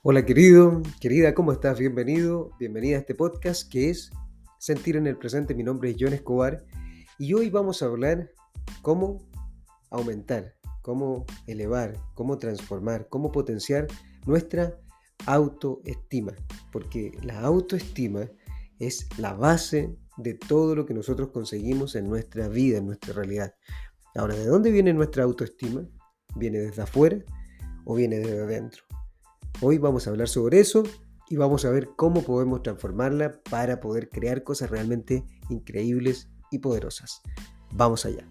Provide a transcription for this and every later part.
Hola querido, querida, ¿cómo estás? Bienvenido, bienvenida a este podcast que es Sentir en el Presente. Mi nombre es John Escobar y hoy vamos a hablar cómo aumentar, cómo elevar, cómo transformar, cómo potenciar nuestra autoestima, porque la autoestima es la base de todo lo que nosotros conseguimos en nuestra vida, en nuestra realidad. Ahora, ¿de dónde viene nuestra autoestima? ¿Viene desde afuera o viene desde adentro? Hoy vamos a hablar sobre eso y vamos a ver cómo podemos transformarla para poder crear cosas realmente increíbles y poderosas. Vamos allá.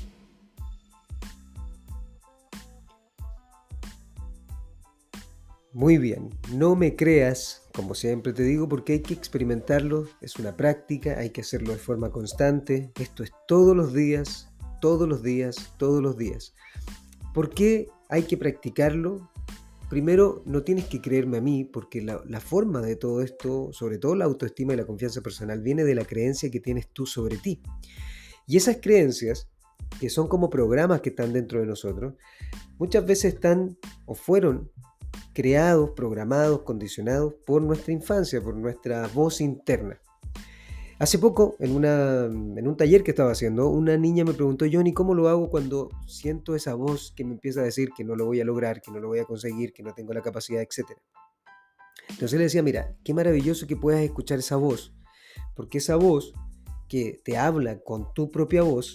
Muy bien, no me creas, como siempre te digo, porque hay que experimentarlo, es una práctica, hay que hacerlo de forma constante. Esto es todos los días, todos los días, todos los días. ¿Por qué hay que practicarlo? Primero, no tienes que creerme a mí, porque la forma de todo esto, sobre todo la autoestima y la confianza personal, viene de la creencia que tienes tú sobre ti. Y esas creencias, que son como programas que están dentro de nosotros, muchas veces están o fueron creados, programados, condicionados por nuestra infancia, por nuestra voz interna. Hace poco, en un taller que estaba haciendo, una niña me preguntó: Johnny, ¿cómo lo hago cuando siento esa voz que me empieza a decir que no lo voy a lograr, que no lo voy a conseguir, que no tengo la capacidad, etcétera? Entonces le decía: mira, qué maravilloso que puedas escuchar esa voz, porque esa voz que te habla con tu propia voz,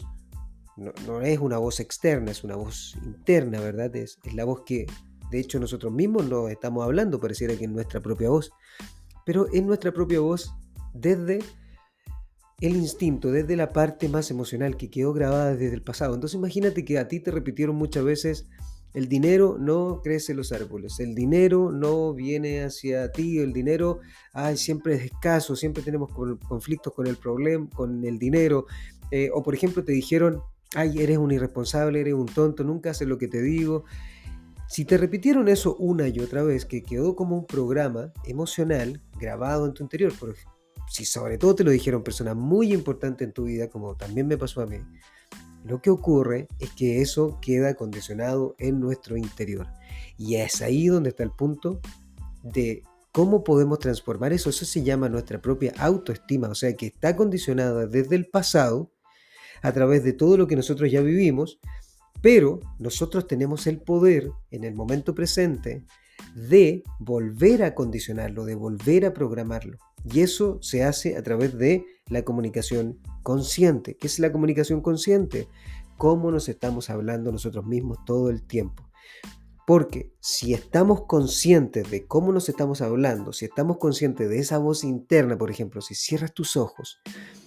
no es una voz externa, es una voz interna, ¿verdad? Es la voz que, de hecho, nosotros mismos nos estamos hablando, pareciera que es nuestra propia voz, pero es nuestra propia voz desde el instinto, desde la parte más emocional que quedó grabada desde el pasado. Entonces imagínate que a ti te repitieron muchas veces: el dinero no crece en los árboles, el dinero no viene hacia ti, el dinero siempre es escaso, siempre tenemos conflictos con el problema, con el dinero. O por ejemplo te dijeron: ay, eres un irresponsable, eres un tonto, nunca haces lo que te digo. Si te repitieron eso una y otra vez, que quedó como un programa emocional grabado en tu interior, si sobre todo te lo dijeron personas muy importantes en tu vida, como también me pasó a mí, lo que ocurre es que eso queda condicionado en nuestro interior. Y es ahí donde está el punto de cómo podemos transformar eso. Eso se llama nuestra propia autoestima, o sea que está condicionada desde el pasado a través de todo lo que nosotros ya vivimos, pero nosotros tenemos el poder en el momento presente de volver a condicionarlo, de volver a programarlo. Y eso se hace a través de la comunicación consciente. ¿Qué es la comunicación consciente? Cómo nos estamos hablando nosotros mismos todo el tiempo. Porque si estamos conscientes de cómo nos estamos hablando, si estamos conscientes de esa voz interna, por ejemplo, si cierras tus ojos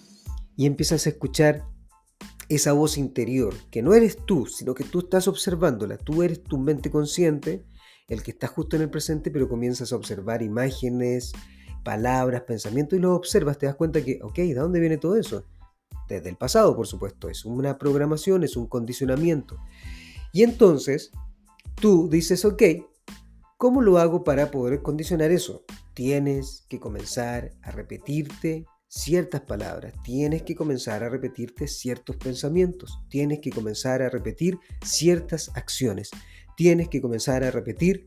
y empiezas a escuchar esa voz interior, que no eres tú, sino que tú estás observándola, tú eres tu mente consciente, el que está justo en el presente, pero comienzas a observar imágenes, palabras, pensamientos, y los observas, te das cuenta que, ok, ¿de dónde viene todo eso? Desde el pasado, por supuesto, es una programación, es un condicionamiento. Y entonces, tú dices: ok, ¿cómo lo hago para poder condicionar eso? Tienes que comenzar a repetirte ciertas palabras, tienes que comenzar a repetirte ciertos pensamientos, tienes que comenzar a repetir ciertas acciones, tienes que comenzar a repetir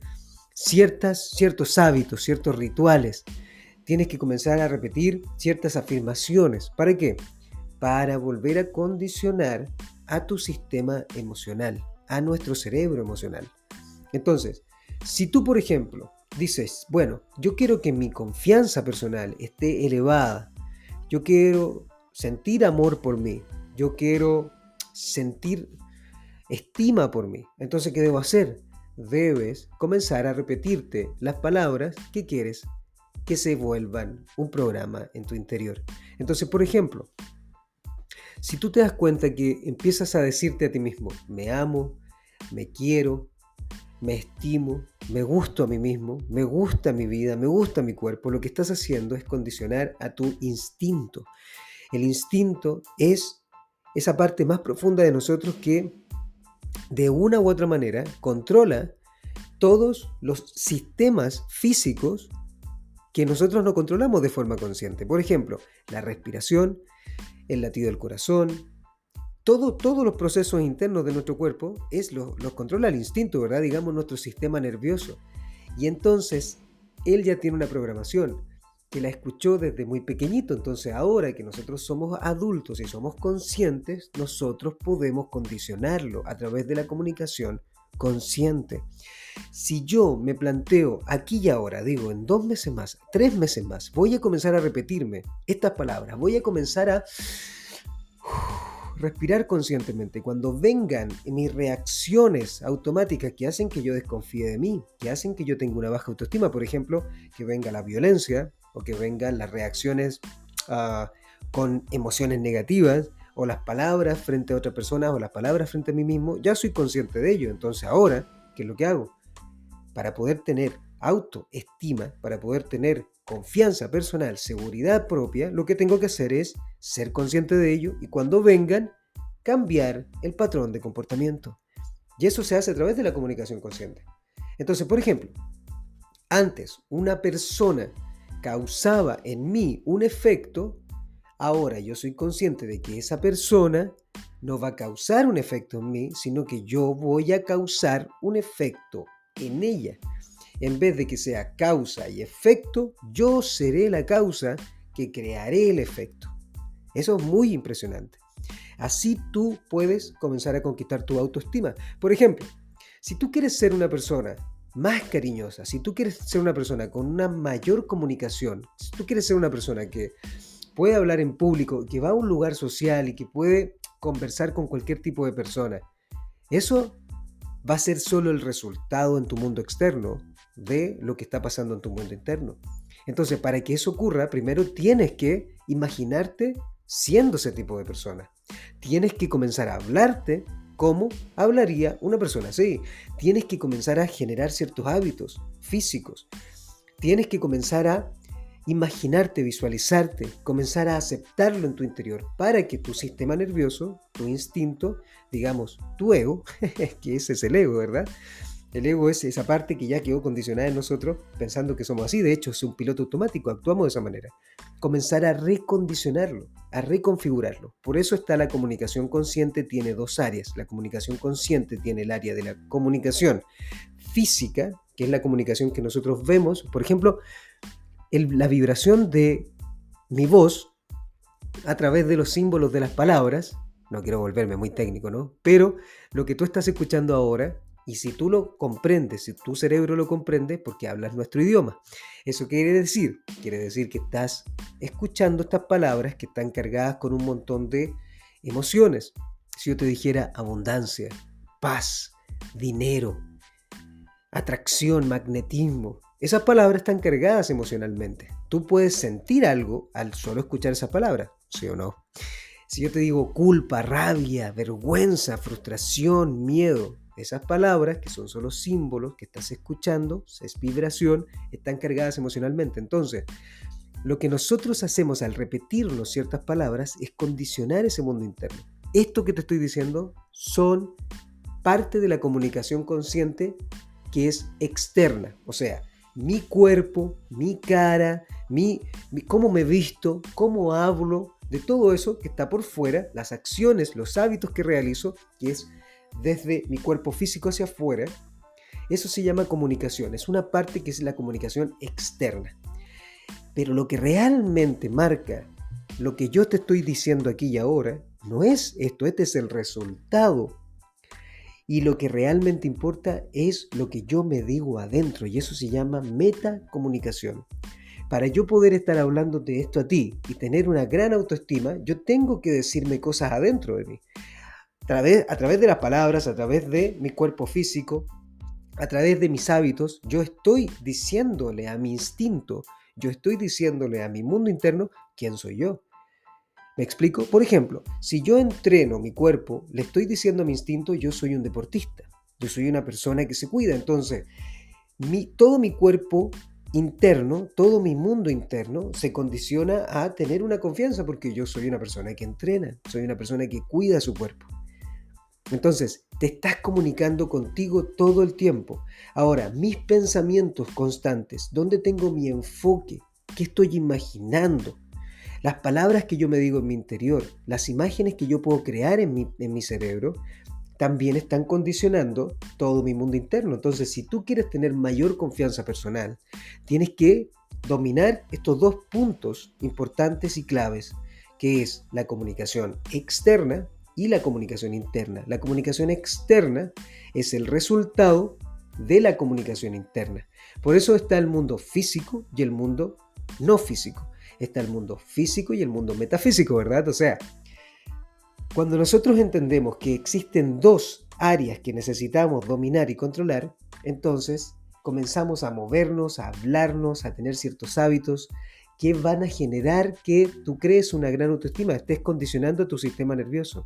ciertos hábitos, ciertos rituales, tienes que comenzar a repetir ciertas afirmaciones. ¿Para qué? Para volver a condicionar a tu sistema emocional, a nuestro cerebro emocional. Entonces, si tú, por ejemplo, dices: bueno, yo quiero que mi confianza personal esté elevada, yo quiero sentir amor por mí, yo quiero sentir estima por mí, entonces, ¿qué debo hacer? Debes comenzar a repetirte las palabras que quieres que se vuelvan un programa en tu interior. Entonces, por ejemplo, si tú te das cuenta que empiezas a decirte a ti mismo: me amo, me quiero, me estimo, me gusto a mí mismo, me gusta mi vida, me gusta mi cuerpo, lo que estás haciendo es condicionar a tu instinto. El instinto es esa parte más profunda de nosotros que de una u otra manera controla todos los sistemas físicos que nosotros no controlamos de forma consciente. Por ejemplo, la respiración, el latido del corazón, todos los procesos internos de nuestro cuerpo los controla el instinto, ¿verdad? Digamos, nuestro sistema nervioso. Y entonces, él ya tiene una programación que la escuchó desde muy pequeñito. Entonces ahora que nosotros somos adultos y somos conscientes, nosotros podemos condicionarlo a través de la comunicación consciente. Si yo me planteo aquí y ahora, digo, en 2 meses más, 3 meses más, voy a comenzar a repetirme estas palabras, voy a comenzar a respirar conscientemente. Cuando vengan mis reacciones automáticas que hacen que yo desconfíe de mí, que hacen que yo tenga una baja autoestima, por ejemplo, que venga la violencia o que vengan las reacciones con emociones negativas o las palabras frente a otras personas o las palabras frente a mí mismo, ya soy consciente de ello. Entonces ahora, ¿qué es lo que hago? Para poder tener autoestima, para poder tener confianza personal, seguridad propia, lo que tengo que hacer es ser consciente de ello y cuando vengan, cambiar el patrón de comportamiento. Y eso se hace a través de la comunicación consciente. Entonces, por ejemplo, antes una persona causaba en mí un efecto, ahora yo soy consciente de que esa persona no va a causar un efecto en mí, sino que yo voy a causar un efecto en ella. En vez de que sea causa y efecto, yo seré la causa que crearé el efecto. Eso es muy impresionante. Así tú puedes comenzar a conquistar tu autoestima. Por ejemplo, si tú quieres ser una persona más cariñosa, si tú quieres ser una persona con una mayor comunicación, si tú quieres ser una persona que puede hablar en público, que va a un lugar social y que puede conversar con cualquier tipo de persona, eso va a ser solo el resultado en tu mundo externo de lo que está pasando en tu mundo interno. Entonces, para que eso ocurra, primero tienes que imaginarte siendo ese tipo de persona. Tienes que comenzar a hablarte como hablaría una persona así. Tienes que comenzar a generar ciertos hábitos físicos. Tienes que comenzar a imaginarte, visualizarte, comenzar a aceptarlo en tu interior para que tu sistema nervioso, tu instinto, digamos, tu ego, que ese es el ego, ¿verdad? El ego es esa parte que ya quedó condicionada en nosotros pensando que somos así. De hecho, es un piloto automático, actuamos de esa manera. Comenzar a recondicionarlo, a reconfigurarlo. Por eso está la comunicación consciente, tiene 2 áreas. La comunicación consciente tiene el área de la comunicación física, que es la comunicación que nosotros vemos. Por ejemplo, la vibración de mi voz a través de los símbolos de las palabras. No quiero volverme muy técnico, ¿no? Pero lo que tú estás escuchando ahora, y si tú lo comprendes, si tu cerebro lo comprende, porque hablas nuestro idioma. ¿Eso qué quiere decir? Quiere decir que estás escuchando estas palabras que están cargadas con un montón de emociones. Si yo te dijera abundancia, paz, dinero, atracción, magnetismo, esas palabras están cargadas emocionalmente. Tú puedes sentir algo al solo escuchar esas palabras, ¿sí o no? Si yo te digo culpa, rabia, vergüenza, frustración, miedo, esas palabras, que son solo símbolos que estás escuchando, es vibración, están cargadas emocionalmente. Entonces, lo que nosotros hacemos al repetirnos ciertas palabras es condicionar ese mundo interno. Esto que te estoy diciendo son parte de la comunicación consciente que es externa. O sea, mi cuerpo, mi cara, cómo me visto, cómo hablo, de todo eso que está por fuera, las acciones, los hábitos que realizo, que es desde mi cuerpo físico hacia afuera, eso se llama comunicación. Es una parte que es la comunicación externa. Pero lo que realmente marca lo que yo te estoy diciendo aquí y ahora, no es esto, este es el resultado. Y lo que realmente importa es lo que yo me digo adentro, y eso se llama metacomunicación. Para yo poder estar hablando de esto a ti y tener una gran autoestima, yo tengo que decirme cosas adentro de mí. A través de las palabras, a través de mi cuerpo físico, a través de mis hábitos, yo estoy diciéndole a mi instinto, yo estoy diciéndole a mi mundo interno quién soy yo. ¿Me explico? Por ejemplo, si yo entreno mi cuerpo, le estoy diciendo a mi instinto, yo soy un deportista, yo soy una persona que se cuida. Entonces, todo mi cuerpo interno, todo mi mundo interno se condiciona a tener una confianza porque yo soy una persona que entrena, soy una persona que cuida su cuerpo. Entonces, te estás comunicando contigo todo el tiempo. Ahora, mis pensamientos constantes, ¿dónde tengo mi enfoque? ¿Qué estoy imaginando? Las palabras que yo me digo en mi interior, las imágenes que yo puedo crear en mi cerebro, también están condicionando todo mi mundo interno. Entonces, si tú quieres tener mayor confianza personal, tienes que dominar estos dos puntos importantes y claves, que es la comunicación externa y la comunicación interna. La comunicación externa es el resultado de la comunicación interna. Por eso está el mundo físico y el mundo no físico. Está el mundo físico y el mundo metafísico, ¿verdad? O sea, cuando nosotros entendemos que existen dos áreas que necesitamos dominar y controlar, entonces comenzamos a movernos, a hablarnos, a tener ciertos hábitos que van a generar que tú crees una gran autoestima, estés condicionando tu sistema nervioso.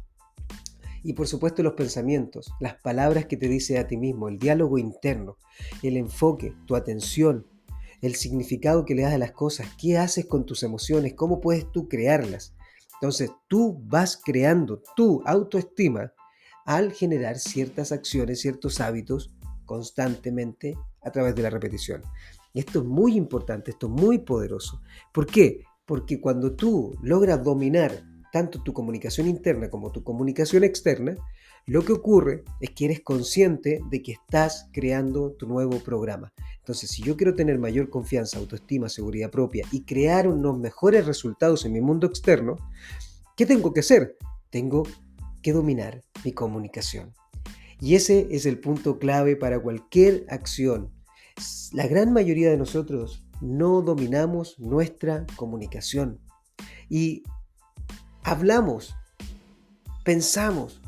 Y por supuesto los pensamientos, las palabras que te dices a ti mismo, el diálogo interno, el enfoque, tu atención, el significado que le das a las cosas, qué haces con tus emociones, cómo puedes tú crearlas. Entonces tú vas creando tu autoestima al generar ciertas acciones, ciertos hábitos constantemente a través de la repetición. Y esto es muy importante, esto es muy poderoso. ¿Por qué? Porque cuando tú logras dominar tanto tu comunicación interna como tu comunicación externa, lo que ocurre es que eres consciente de que estás creando tu nuevo programa. Entonces, si yo quiero tener mayor confianza, autoestima, seguridad propia y crear unos mejores resultados en mi mundo externo, ¿qué tengo que hacer? Tengo que dominar mi comunicación. Y ese es el punto clave para cualquier acción. La gran mayoría de nosotros no dominamos nuestra comunicación. Y hablamos, pensamos,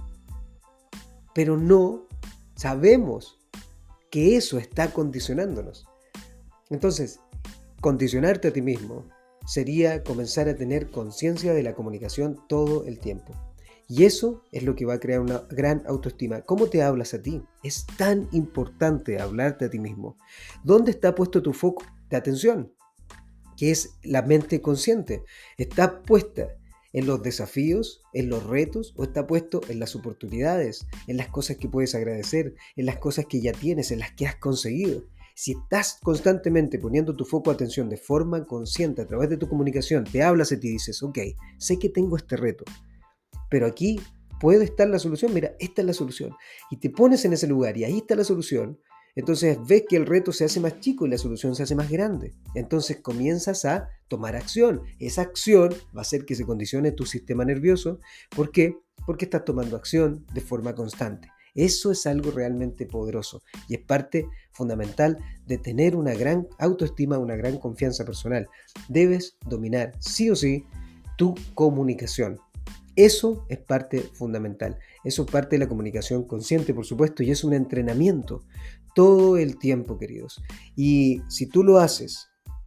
pero no sabemos que eso está condicionándonos. Entonces, condicionarte a ti mismo sería comenzar a tener conciencia de la comunicación todo el tiempo. Y eso es lo que va a crear una gran autoestima. ¿Cómo te hablas a ti? Es tan importante hablarte a ti mismo. ¿Dónde está puesto tu foco de atención? Que es la mente consciente. ¿Está puesta en los desafíos, en los retos, o está puesto en las oportunidades, en las cosas que puedes agradecer, en las cosas que ya tienes, en las que has conseguido? Si estás constantemente poniendo tu foco de atención de forma consciente a través de tu comunicación, te hablas a ti y dices, ok, sé que tengo este reto, pero aquí puede estar la solución, mira, esta es la solución. Y te pones en ese lugar y ahí está la solución. Entonces ves que el reto se hace más chico y la solución se hace más grande. Entonces comienzas a tomar acción. Esa acción va a hacer que se condicione tu sistema nervioso. ¿Por qué? Porque estás tomando acción de forma constante. Eso es algo realmente poderoso y es parte fundamental de tener una gran autoestima, una gran confianza personal. Debes dominar sí o sí tu comunicación. Eso es parte fundamental. Eso es parte de la comunicación consciente, por supuesto, y es un entrenamiento todo el tiempo, queridos. Y si tú lo haces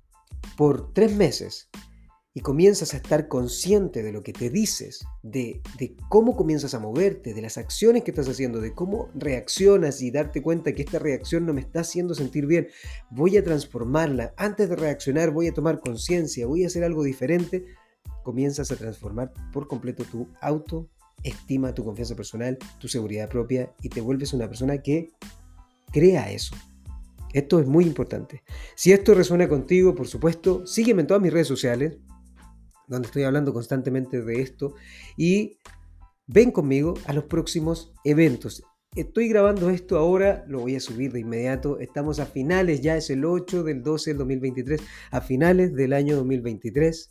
por 3 meses y comienzas a estar consciente de lo que te dices, de cómo comienzas a moverte, de las acciones que estás haciendo, de cómo reaccionas y darte cuenta que esta reacción no me está haciendo sentir bien, voy a transformarla. Antes de reaccionar voy a tomar conciencia, voy a hacer algo diferente. Comienzas a transformar por completo tu autoestima, tu confianza personal, tu seguridad propia y te vuelves una persona que crea eso. Esto es muy importante. Si esto resuena contigo, por supuesto, sígueme en todas mis redes sociales, donde estoy hablando constantemente de esto, y ven conmigo a los próximos eventos. Estoy grabando esto ahora, lo voy a subir de inmediato. Estamos a finales, ya es el 8 del 12 del 2023, a finales del año 2023.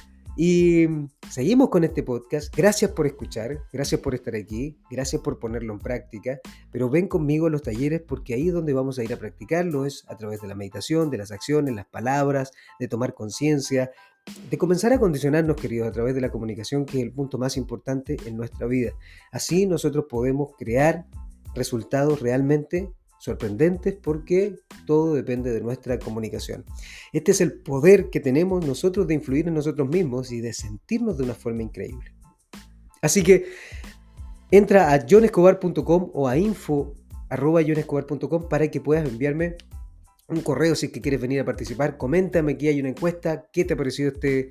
Y seguimos con este podcast. Gracias por escuchar, gracias por estar aquí, gracias por ponerlo en práctica, pero ven conmigo a los talleres porque ahí es donde vamos a ir a practicarlo, es a través de la meditación, de las acciones, las palabras, de tomar conciencia, de comenzar a condicionarnos, queridos, a través de la comunicación, que es el punto más importante en nuestra vida. Así nosotros podemos crear resultados realmente sorprendentes porque todo depende de nuestra comunicación. Este es el poder que tenemos nosotros de influir en nosotros mismos y de sentirnos de una forma increíble. Así que entra a jonescobar.com o a info@jonescobar.com para que puedas enviarme un correo si es que quieres venir a participar. Coméntame, aquí hay una encuesta, qué te ha parecido este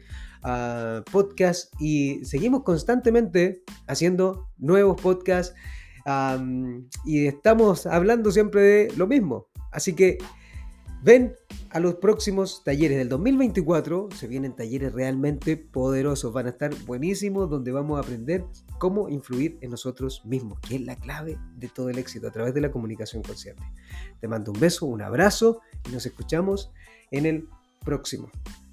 podcast, y seguimos constantemente haciendo nuevos podcasts. Y estamos hablando siempre de lo mismo. Así que Ven a los próximos talleres del 2024, se vienen talleres realmente poderosos, van a estar buenísimos, donde vamos a aprender cómo influir en nosotros mismos, que es la clave de todo el éxito a través de la comunicación consciente. Te mando un beso, un abrazo y nos escuchamos en el próximo.